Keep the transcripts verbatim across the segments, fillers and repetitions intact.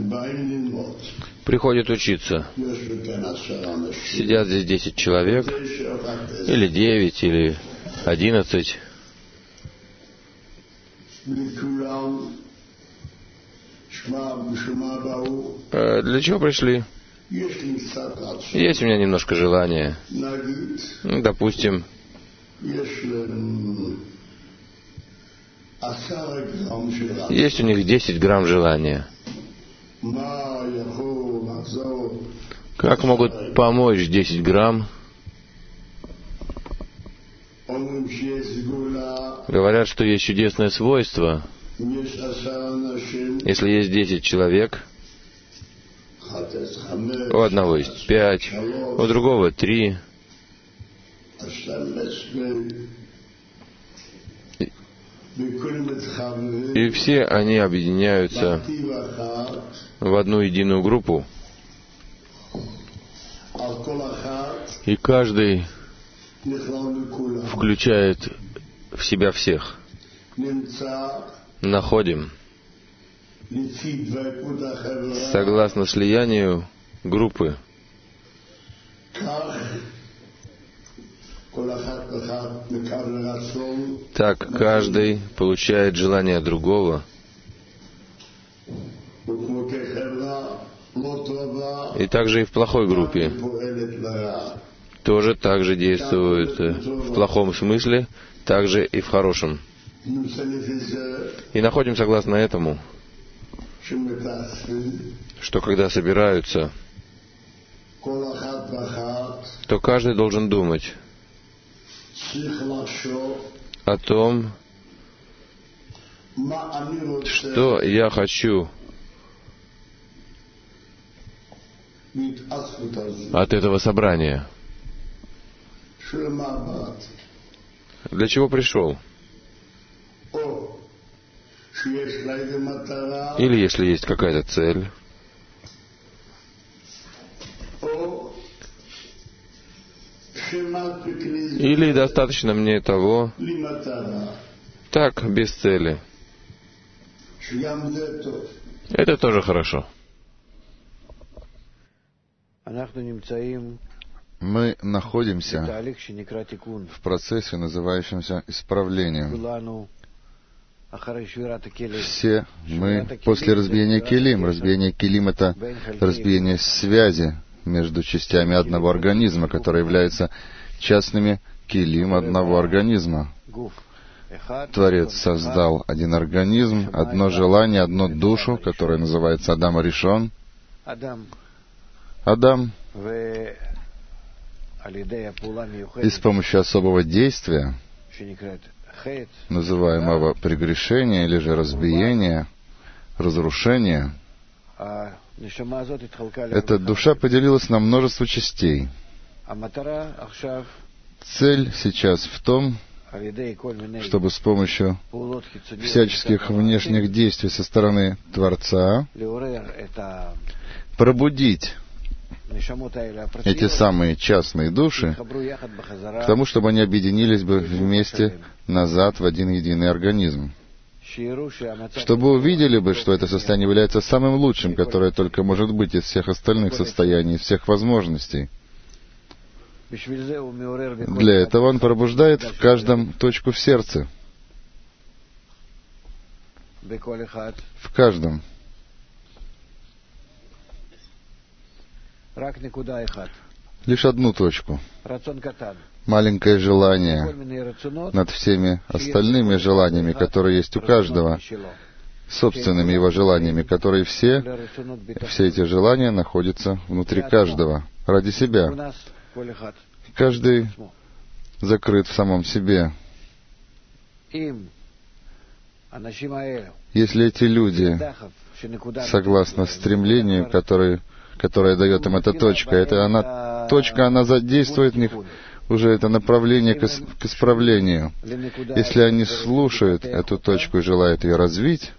приходят учиться. Сидят здесь десять человек, или девять, или одиннадцать. Для чего пришли? Есть у меня немножко желания. Ну, допустим, есть у них десять грамм желания. Как могут помочь десять грамм? Говорят, что есть чудесное свойство. Если есть десять человек, у одного есть пять, у другого три. И все они объединяются в одну единую группу. И каждый включает в себя всех. Находим, согласно слиянию группы, так каждый получает желание другого. И также и в плохой группе тоже так же действует в плохом смысле, также и в хорошем. И находим согласно этому, что когда собираются, то каждый должен думать о том, что я хочу от этого собрания. Для чего пришел? Или если есть какая-то цель, или достаточно мне того, так, без цели. Это тоже хорошо. Мы находимся в процессе, называющемся исправлением. Все мы после разбиения килим. Разбиение килим — это разбиение связи между частями одного организма, которые являются частными килим одного организма. Творец создал один организм, одно желание, одну душу, которая называется Адам Аришон. Адам. И с помощью особого действия, называемого прегрешения или же разбиения, разрушения, эта душа поделилась на множество частей. Цель сейчас в том, чтобы с помощью всяческих внешних действий со стороны Творца пробудить эти самые частные души к тому, чтобы они объединились бы вместе назад в один единый организм. Чтобы увидели бы, что это состояние является самым лучшим, которое только может быть из всех остальных состояний, из всех возможностей. Для этого он пробуждает в каждом точку в сердце. В каждом. Лишь одну точку. Маленькое желание над всеми остальными желаниями, которые есть у каждого, собственными его желаниями, которые все, все эти желания находятся внутри каждого, ради себя. Каждый закрыт в самом себе. Если эти люди, согласно стремлению, который, которое дает им эта точка, это она, точка, она задействует в них уже это направление к, к исправлению. Если они слушают эту точку и желают ее развить,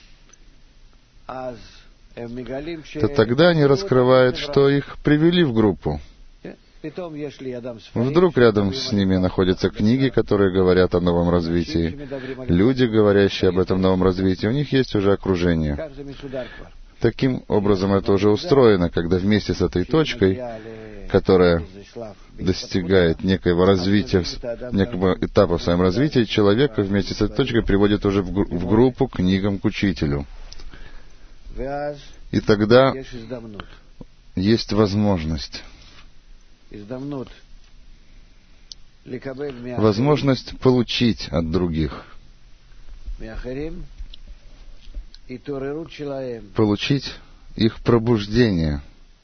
то тогда они раскрывают, что их привели в группу. Вдруг рядом с ними находятся книги, которые говорят о новом развитии. Люди, говорящие об этом новом развитии, у них есть уже окружение. Таким образом это уже устроено, когда вместе с этой точкой, которая достигает некоего развития, некого этапа в своем развитии, человека вместе с этой точкой приводит уже в, гру- в группу к книгам к учителю. И тогда есть возможность. Возможность получить от других. Получить их пробуждение.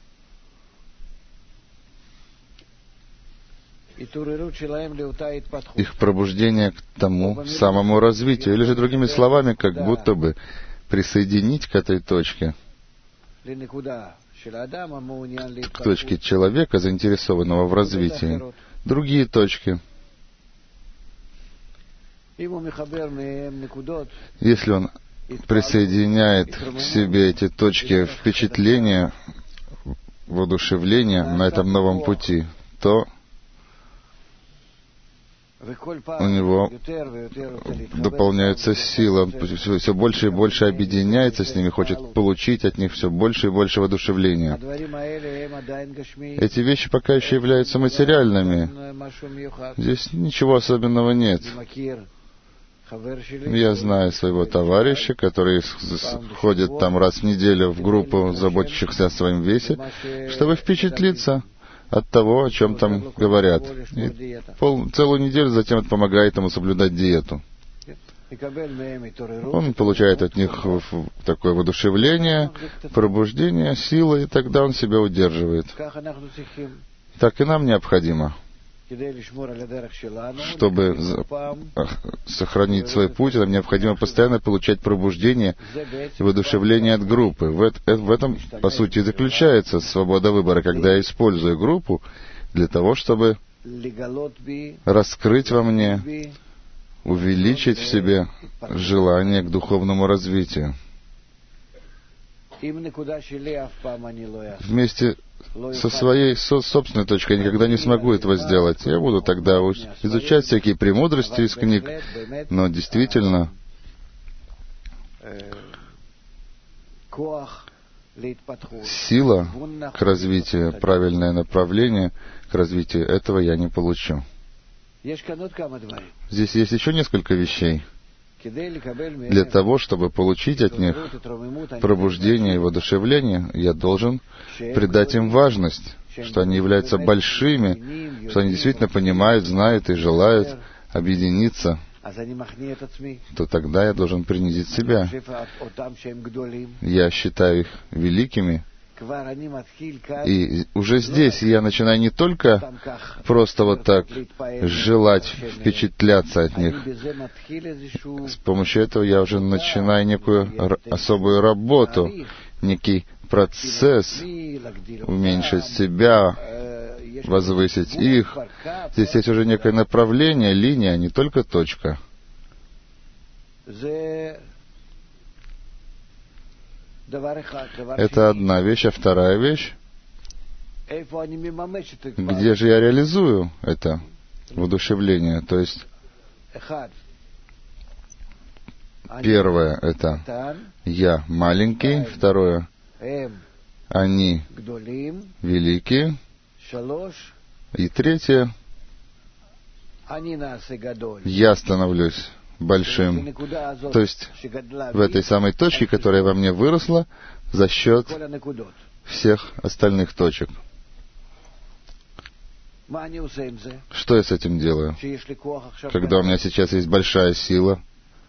Их пробуждение к тому самому развитию. Или же, другими словами, как будто бы присоединить к этой точке, к точке человека, заинтересованного в развитии, другие точки. Если он присоединяет к себе эти точки впечатления, воодушевления на этом новом пути, то у него дополняется сила, он все больше и больше объединяется с ними, хочет получить от них все больше и больше воодушевления. Эти вещи пока еще являются материальными. Здесь ничего особенного нет. Я знаю своего товарища, который ходит там раз в неделю в группу, заботящихся о своем весе, чтобы впечатлиться от того, о чем там говорят. И пол, целую неделю затем это помогает ему соблюдать диету. Он получает от них такое воодушевление, пробуждение, силы, и тогда он себя удерживает. Так и нам необходимо, чтобы сохранить свой путь, нам необходимо постоянно получать пробуждение и воодушевление от группы. В этом, по сути, заключается свобода выбора, когда я использую группу для того, чтобы раскрыть во мне, увеличить в себе желание к духовному развитию. Вместе со своей со собственной точкой я никогда не смогу этого сделать. Я буду тогда изучать всякие премудрости из книг, но действительно сила к развитию, правильное направление к развитию, этого я не получу. Здесь есть еще несколько вещей. Для того, чтобы получить от них пробуждение и воодушевление, я должен придать им важность, что они являются большими, что они действительно понимают, знают и желают объединиться, то тогда я должен принизить себя. Я считаю их великими, и уже здесь я начинаю не только просто вот так желать впечатляться от них. С помощью этого я уже начинаю некую особую работу, некий процесс уменьшить себя, возвысить их. Здесь есть уже некое направление, линия, а не только точка. Это одна вещь, а вторая вещь, где же я реализую это воодушевление. То есть, первое — это я маленький, второе — они великие, и третье — я становлюсь большим. То есть в этой самой точке, которая во мне выросла за счет всех остальных точек. Что я с этим делаю? Когда у меня сейчас есть большая сила,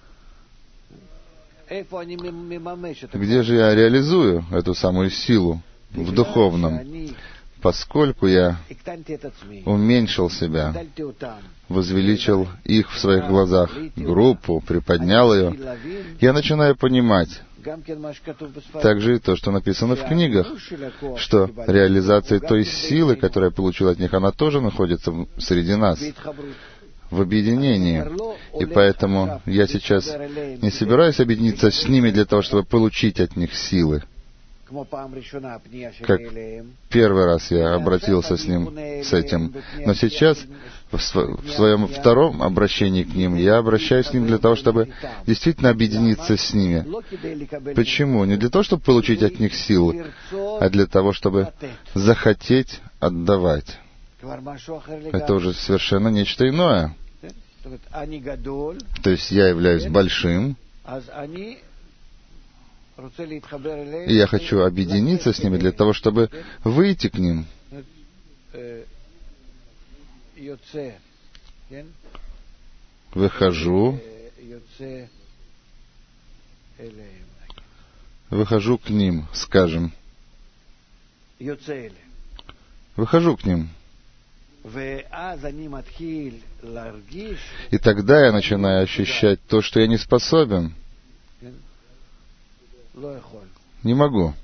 где же я реализую эту самую силу в духовном? Поскольку я уменьшил себя, возвеличил их в своих глазах, группу, приподнял ее, я начинаю понимать также и то, что написано в книгах, что реализация той силы, которую я получил от них, она тоже находится среди нас, в объединении. И поэтому я сейчас не собираюсь объединиться с ними для того, чтобы получить от них силы. как первый раз я обратился с ним, с этим. Но сейчас, в своем втором обращении к ним, я обращаюсь к ним для того, чтобы действительно объединиться с ними. Почему? Не для того, чтобы получить от них силу, а для того, чтобы захотеть отдавать. Это уже совершенно нечто иное. То есть я являюсь большим, и я хочу объединиться с ними для того, чтобы выйти к ним. Выхожу, выхожу к ним, скажем. Выхожу к ним. И тогда я начинаю ощущать то, что я не способен. Не могу.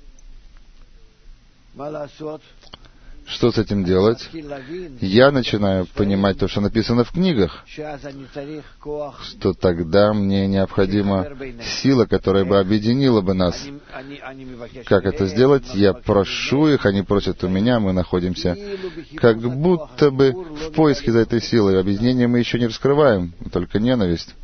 Что с этим делать? Я начинаю понимать то, что написано в книгах, что тогда мне необходима сила, которая бы объединила бы нас. Как это сделать? Я прошу их, они просят у меня, мы находимся как будто бы в поиске за этой силой. Объединение мы еще не раскрываем, только ненависть.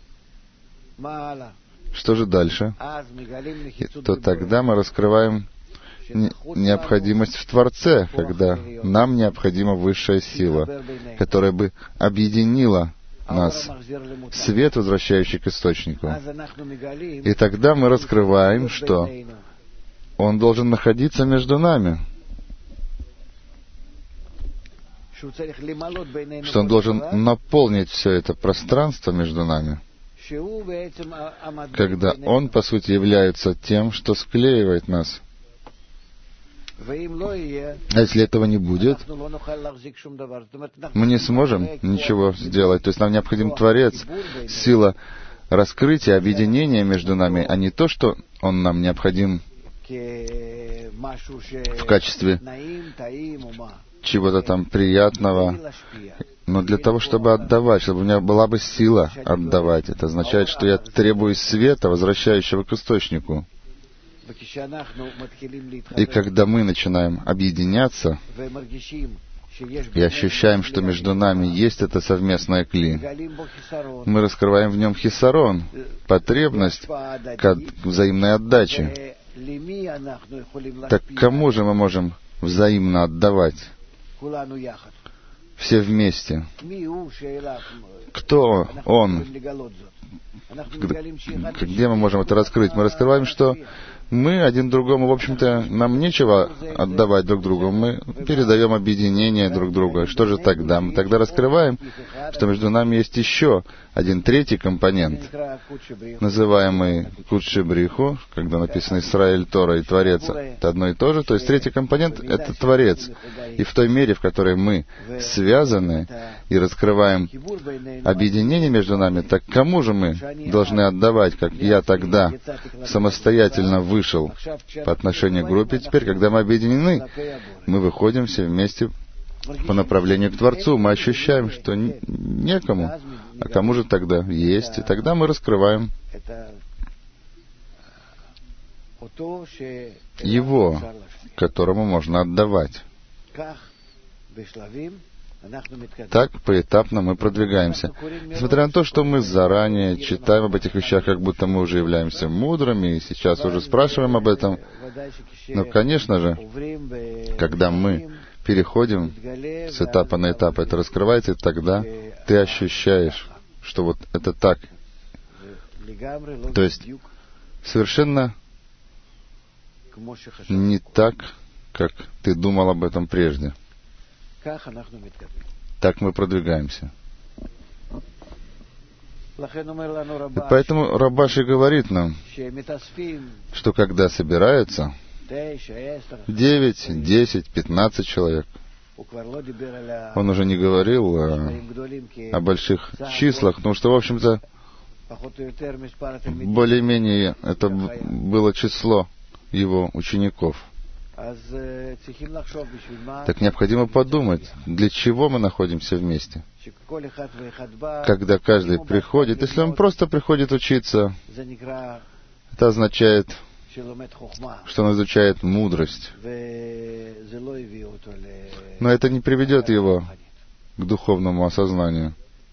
Что же дальше? И то тогда мы раскрываем необходимость в Творце, когда нам необходима высшая сила, которая бы объединила нас, свет, возвращающий к источнику. И тогда мы раскрываем, что Он должен находиться между нами, что Он должен наполнить все это пространство между нами, когда Он, по сути, является тем, что склеивает нас. А если этого не будет, мы не сможем ничего сделать. То есть нам необходим Творец, сила раскрытия, объединения между нами, а не то, что Он нам необходим в качестве чего-то там приятного, но для того, чтобы отдавать, чтобы у меня была бы сила отдавать. Это означает, что я требую света, возвращающего к источнику. И когда мы начинаем объединяться и ощущаем, что между нами есть это совместное кли, мы раскрываем в нем хисарон, потребность к взаимной отдаче. Так кому же мы можем взаимно отдавать? Все вместе. Кто Он? Где мы можем это раскрыть? Мы раскрываем, что мы один другому, в общем-то, нам нечего отдавать друг другу. Мы передаем объединение друг друга. Что же тогда? Мы тогда раскрываем, что между нами есть еще один третий компонент, называемый Кудши Бриху, когда написано Исраэль, Тора и Творец. Это одно и то же. То есть третий компонент — это Творец. И в той мере, в которой мы связаны и раскрываем объединение между нами, так кому же мы должны отдавать, как я тогда самостоятельно вышел по отношению к группе? Теперь, когда мы объединены, мы выходим все вместе по направлению к Творцу. Мы ощущаем, что некому, а кому же тогда есть? И тогда мы раскрываем Его, которому можно отдавать. Так поэтапно мы продвигаемся. Несмотря на то, что мы заранее читаем об этих вещах, как будто мы уже являемся мудрыми, и сейчас уже спрашиваем об этом, но, конечно же, когда мы переходим с этапа на этап, это раскрывается, и тогда ты ощущаешь, что вот это так. То есть совершенно не так, как ты думал об этом прежде. Так мы продвигаемся. И поэтому Рабаши говорит нам, что когда собираются девять, десять, пятнадцать человек, он уже не говорил о, о больших числах, потому что, в общем-то, более-менее это было число его учеников. Так необходимо подумать, для чего мы находимся вместе. Когда каждый приходит, если он просто приходит учиться, это означает, что он изучает мудрость. Но это не приведет его к духовному осознанию.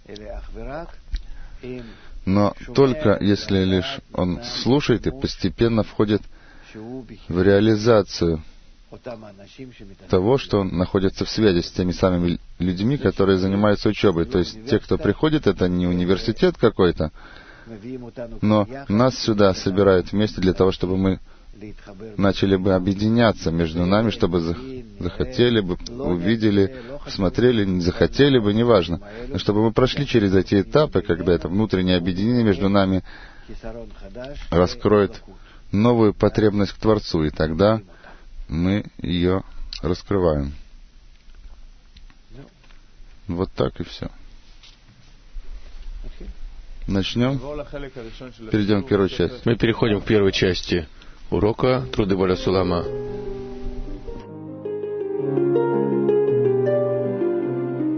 Но только если лишь он слушает и постепенно входит в реализацию того, что он находится в связи с теми самыми людьми, которые занимаются учебой. То есть те, кто приходит, это не университет какой-то, но нас сюда собирают вместе для того, чтобы мы начали бы объединяться между нами, чтобы захотели бы, увидели, посмотрели, не захотели бы, неважно. Но чтобы мы прошли через эти этапы, когда это внутреннее объединение между нами раскроет новую потребность к Творцу, и тогда мы ее раскрываем. Вот так и все. Начнем. Перейдем к первой части. Мы переходим к первой части урока Труды Боля Сулама.